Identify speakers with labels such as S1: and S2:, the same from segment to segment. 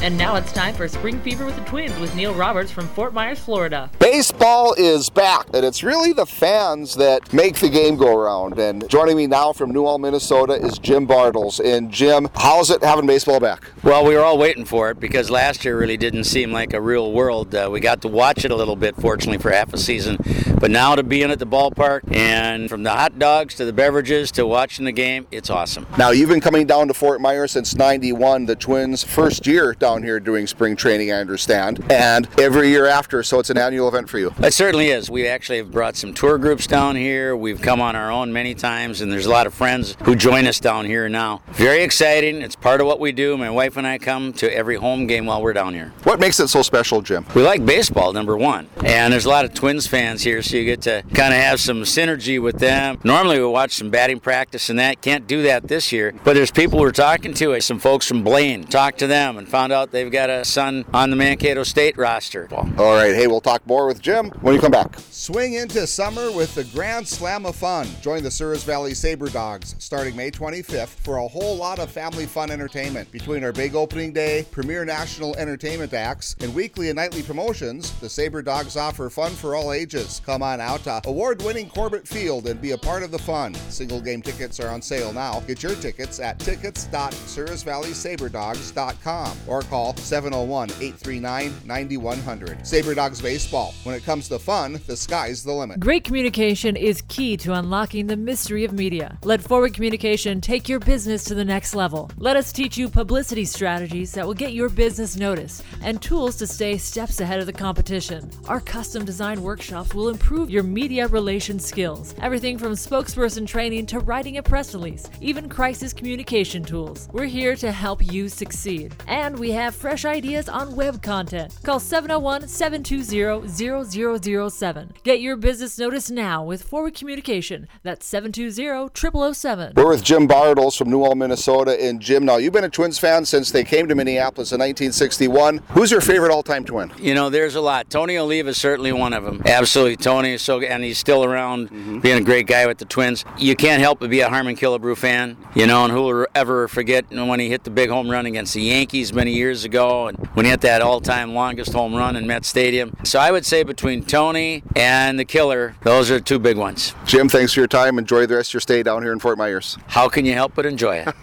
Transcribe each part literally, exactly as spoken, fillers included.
S1: And now it's time for Spring Fever with the Twins with Neil Roberts from Fort Myers, Florida.
S2: Baseball is back, and it's really the fans that make the game go around. And joining me now from New Ulm, Minnesota is Jim Bartles. And Jim, how's it having baseball back?
S3: Well, we were all waiting for it because last year really didn't seem like a real world. Uh, we got to watch it a little bit, fortunately, for half a season. But now to be in at the ballpark, and from the hot dogs to the beverages to watching the game, it's awesome.
S2: Now, you've been coming down to Fort Myers since ninety-one, the Twins' first year down here doing spring training, I understand, and every year after, so it's an annual event for you.
S3: It certainly is. We actually have brought some tour groups down here. We've come on our own many times, and there's a lot of friends who join us down here now. Very exciting. It's part of what we do. My wife and I come to every home game while we're down here.
S2: What makes it so special, Jim?
S3: We like baseball, number one, and there's a lot of Twins fans here, so you get to kind of have some synergy with them. Normally we watch some batting practice and that. Can't do that this year, but there's people we're talking to, some folks from Blaine. Talked to them and found out they've got a son on the Mankato State roster.
S2: All right, hey, we'll talk more with Jim when you come back.
S4: Swing into summer with the Grand Slam of Fun. Join the Souris Valley Sabre Dogs starting May twenty-fifth for a whole lot of family fun entertainment. Between our big opening day, premier national entertainment acts, and weekly and nightly promotions, the Sabre Dogs offer fun for all ages. Come on out to award-winning Corbett Field and be a part of the fun. Single game tickets are on sale now. Get your tickets at tickets dot souris valley sabre dogs dot com or call seven oh one, eight three nine, nine one zero zero. Sabre Dogs Baseball. When it comes to fun, the sky's the limit.
S5: Great communication is key to unlocking the mystery of media. Let Forward Communication take your business to the next level. Let us teach you publicity strategies that will get your business noticed and tools to stay steps ahead of the competition. Our custom design workshops will improve your media relations skills. Everything from spokesperson training to writing a press release, even crisis communication tools. We're here to help you succeed. And we have fresh ideas on web content. Call seven oh one, seven two zero, zero zero zero seven. Get your business noticed now with Forward Communication. That's seven two zero, zero zero zero seven.
S2: We're with Jim Bartles from New Ulm, Minnesota. And Jim, now you've been a Twins fan since they came to Minneapolis in nineteen sixty-one. Who's your favorite all-time Twin?
S3: You know, there's a lot. Tony Oliva is certainly one of them. Absolutely, Tony is so, and he's still around, mm-hmm. being a great guy with the Twins. You can't help but be a Harmon Killebrew fan, you know, and who will ever forget when he hit the big home run against the Yankees many years ago, and when he hit that all-time longest home run in Met Stadium. So I would say between Tony and the Killer, those are two big ones.
S2: Jim, thanks for your time. Enjoy the rest of your stay down here in Fort Myers.
S3: How can you help but enjoy it?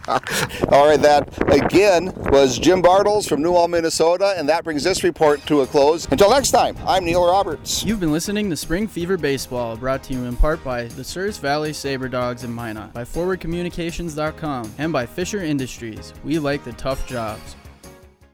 S2: All right, that again was Jim Bartles from New Ulm, Minnesota, and that brings this report to a close. Until next time, I'm Neil Roberts.
S6: You've been listening to Spring Fever Baseball, brought to you in part by the Souris Valley Sabre Dogs in Minot, by forward communications dot com, and by Fisher Industries. We like the tough jobs.